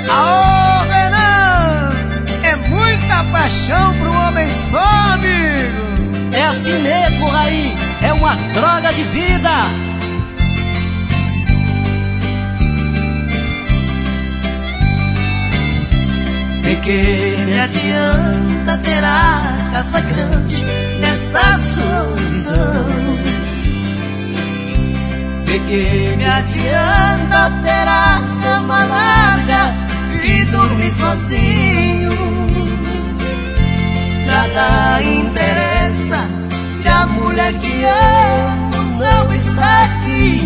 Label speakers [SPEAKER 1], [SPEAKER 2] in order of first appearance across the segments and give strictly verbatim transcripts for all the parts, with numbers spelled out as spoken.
[SPEAKER 1] Aô, Renan! É muita paixão pro homem só, amigo.
[SPEAKER 2] É assim mesmo, Raí. É uma droga de vida.
[SPEAKER 3] De que me adianta ter a casa grande nesta solidão? De que me adianta ter a cama larga e dormir sozinho? Nada interessa se a mulher que amo não está aqui.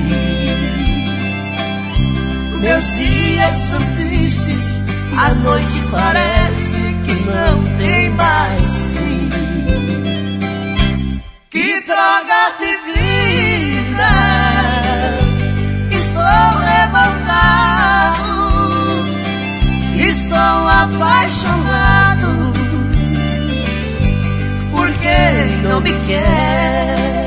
[SPEAKER 3] Meus dias são tristes, as noites parece que não tem mais fim. Que droga de vida! Estou revoltado, estou apaixonado por quem não me quer.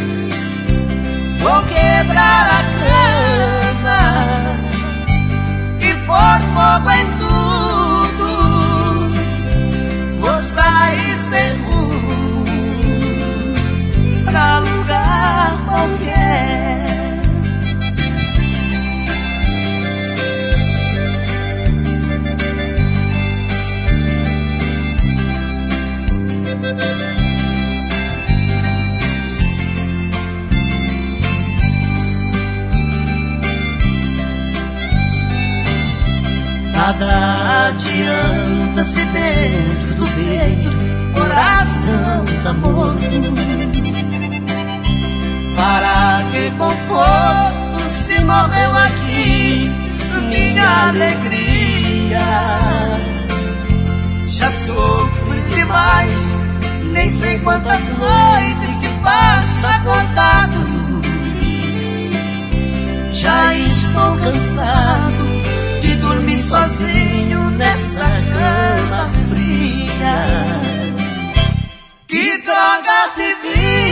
[SPEAKER 3] Vou quebrar a cama e pôr fogo em tudo. Vou sair sem rumo pra lugar qualquer. Nada adianta se dentro do peito coração tá morto. Para que conforto se morreu aqui minha alegria? Já sofri demais, nem sei quantas noites que passo acordado. Já estou cansado de dormir sozinho nessa cama fria. Que droga de vida!